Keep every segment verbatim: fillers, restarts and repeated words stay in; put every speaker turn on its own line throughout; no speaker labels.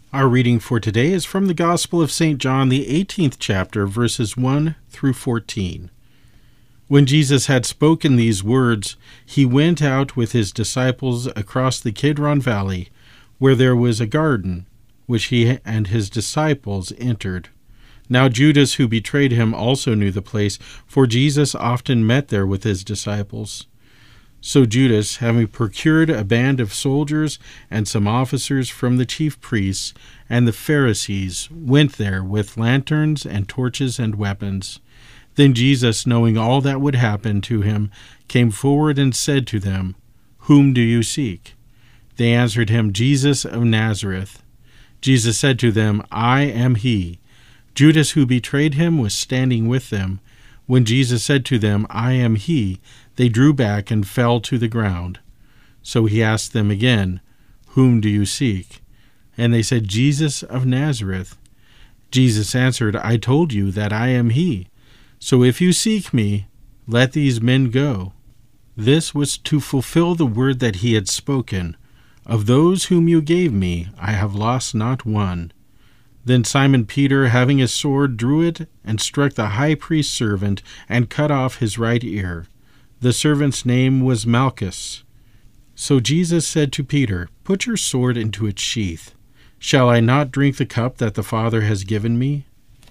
Our reading for today is from the Gospel of Saint John, the eighteenth chapter, verses one through fourteen. When Jesus had spoken these words, he went out with his disciples across the Kidron Valley, where there was a garden, which he and his disciples entered. Now Judas, who betrayed him, also knew the place, for Jesus often met there with his disciples. So Judas, having procured a band of soldiers and some officers from the chief priests and the Pharisees, went there with lanterns and torches and weapons. Then Jesus, knowing all that would happen to him, came forward and said to them, "Whom do you seek?" They answered him, "Jesus of Nazareth." Jesus said to them, "I am he." Judas, who betrayed him, was standing with them. When Jesus said to them, "I am he," they drew back and fell to the ground. So he asked them again, "Whom do you seek?" And they said, "Jesus of Nazareth." Jesus answered, "I told you that I am he. So if you seek me, let these men go." This was to fulfill the word that he had spoken, "Of those whom you gave me, I have lost not one." Then Simon Peter, having his sword, drew it and struck the high priest's servant and cut off his right ear. The servant's name was Malchus. So Jesus said to Peter, "Put your sword into its sheath. Shall I not drink the cup that the Father has given me?"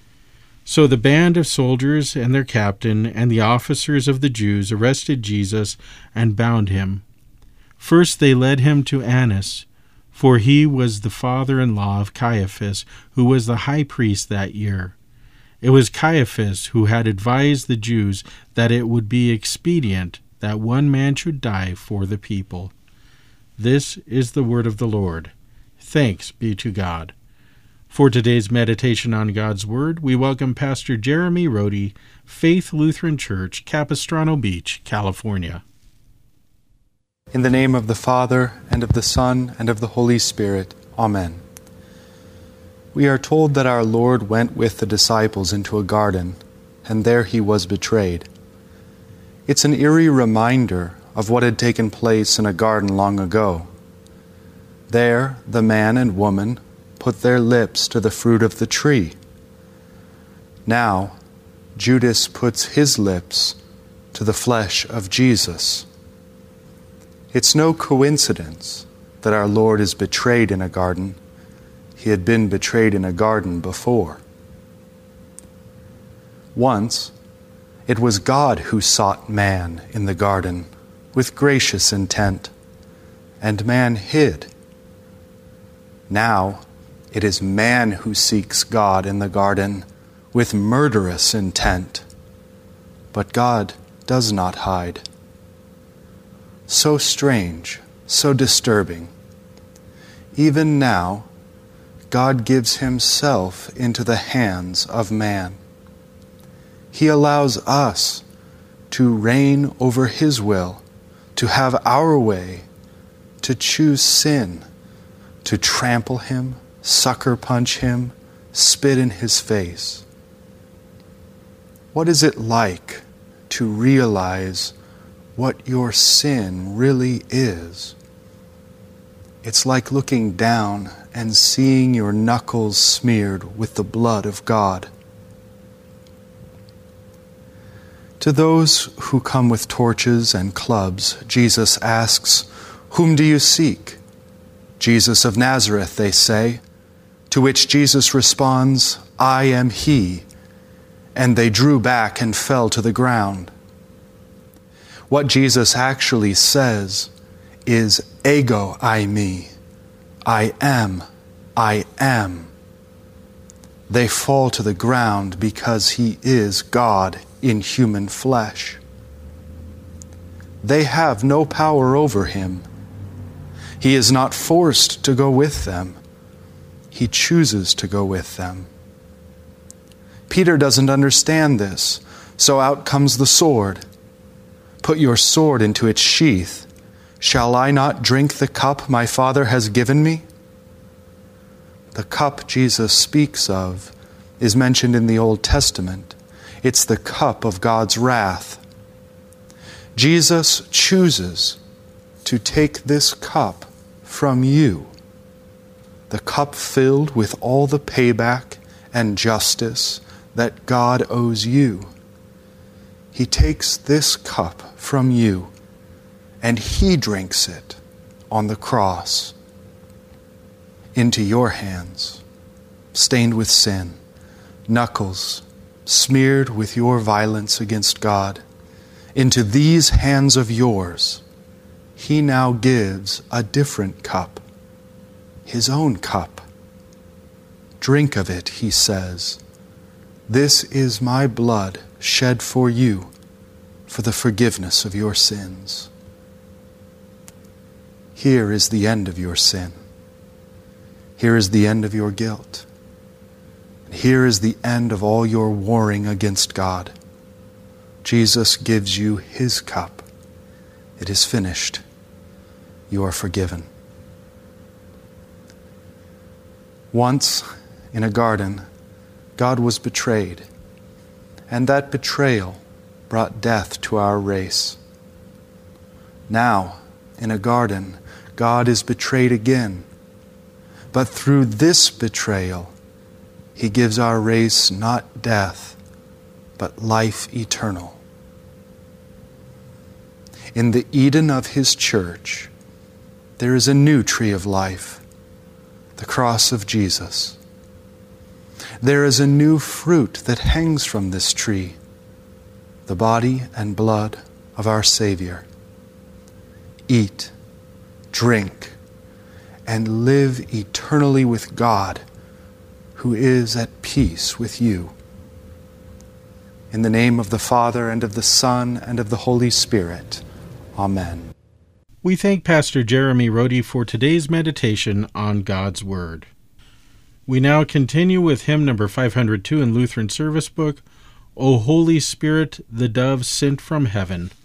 So the band of soldiers and their captain and the officers of the Jews arrested Jesus and bound him. First they led him to Annas, for he was the father-in-law of Caiaphas, who was the high priest that year. It was Caiaphas who had advised the Jews that it would be expedient that one man should die for the people. This is the word of the Lord. Thanks be to God. For today's meditation on God's Word, we welcome Pastor Jeremy Rohde, Faith Lutheran Church, Capistrano Beach, California.
In the name of the Father, and of the Son, and of the Holy Spirit. Amen. We are told that our Lord went with the disciples into a garden, and there he was betrayed. It's an eerie reminder of what had taken place in a garden long ago. There, the man and woman put their lips to the fruit of the tree. Now, Judas puts his lips to the flesh of Jesus. It's no coincidence that our Lord is betrayed in a garden. He had been betrayed in a garden before. Once, it was God who sought man in the garden with gracious intent, and man hid. Now, it is man who seeks God in the garden with murderous intent, but God does not hide. So strange, so disturbing. Even now, God gives himself into the hands of man. He allows us to reign over his will, to have our way, to choose sin, to trample him, sucker punch him, spit in his face. What is it like to realize what your sin really is? It's like looking down and seeing your knuckles smeared with the blood of God. To those who come with torches and clubs, Jesus asks, "Whom do you seek?" "Jesus of Nazareth," they say, to which Jesus responds, "I am he." And they drew back and fell to the ground. What Jesus actually says is, "Ego eimi," I am, I am. They fall to the ground because he is God in human flesh. They have no power over him. He is not forced to go with them. He chooses to go with them. Peter doesn't understand this, so out comes the sword. "Put your sword into its sheath. Shall I not drink the cup my Father has given me?" The cup Jesus speaks of is mentioned in the Old Testament. It's the cup of God's wrath. Jesus chooses to take this cup from you. the cup filled with all the payback and justice that God owes you. He takes this cup from you and he drinks it on the cross into your hands, stained with sin, knuckles smeared with your violence against God. Into these hands of yours, he now gives a different cup, his own cup. Drink of it, he says. This is my blood shed for you for the forgiveness of your sins. Here is the end of your sin. Here is the end of your guilt. And here is the end of all your warring against God. Jesus gives you his cup. It is finished. You are forgiven. Once in a garden, God was betrayed, and that betrayal brought death to our race. Now, in a garden, God is betrayed again, but through this betrayal, he gives our race not death, but life eternal. In the Eden of his church, there is a new tree of life, the cross of Jesus. There is a new fruit that hangs from this tree, the body and blood of our Savior. Eat, drink, and live eternally with God, who is at peace with you. In the name of the Father, and of the Son, and of the Holy Spirit. Amen.
We thank Pastor Jeremy Rohde for today's meditation on God's Word. We now continue with hymn number five hundred two in Lutheran Service Book, O Holy Spirit, the Dove sent from heaven.